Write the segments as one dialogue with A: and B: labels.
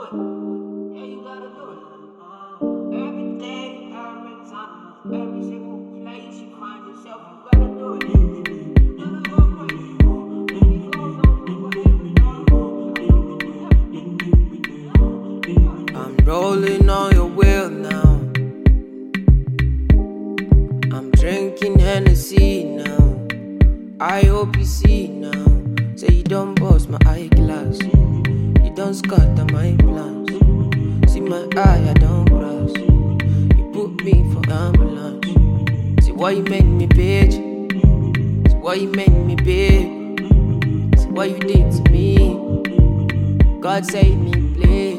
A: it. Yeah, you gotta do it. Every day, every time, every single place you find yourself, you gotta do it. I'm rolling on your wheel now. I'm drinking Hennessy now. I hope you see now. Say you don't bust my eyeglass. You don't scatter my plans. See my eye, I don't cross. You put me for ambulance. See why you make me bitch. See why you make me babe. See what you did to me. God save me, please.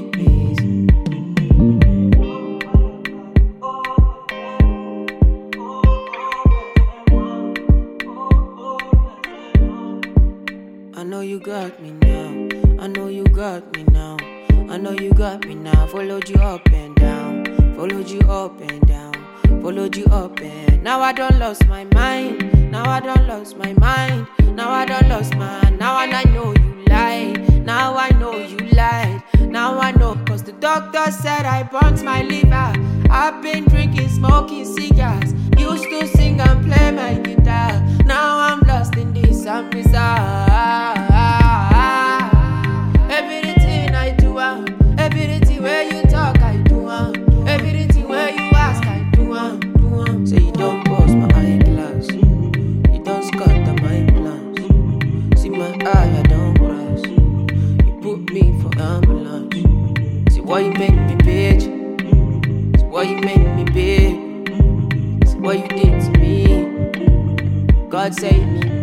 A: I know you got me now. I know you got me now. I know you got me now. Followed you up and down. Followed you up and down. Followed you up and now I don't lost my mind. Now I don't lost my mind. Now I don't lost mine. Now and I know you lied. Now I know you lied. Now I know cause the doctor said I burnt my liver. I've been drinking, smoking cigars. Used to sing and play my guitar. Now I'm lost in this and bizarre. Everything I do, everything where you talk, I do, everything where you ask, I do. Say you don't bust my eyeglass, you don't scatter my plans. See my eye, I don't cross. You put me for ambulance. See why you make me bitch. See why you make me babe. See what you did to me. God save me.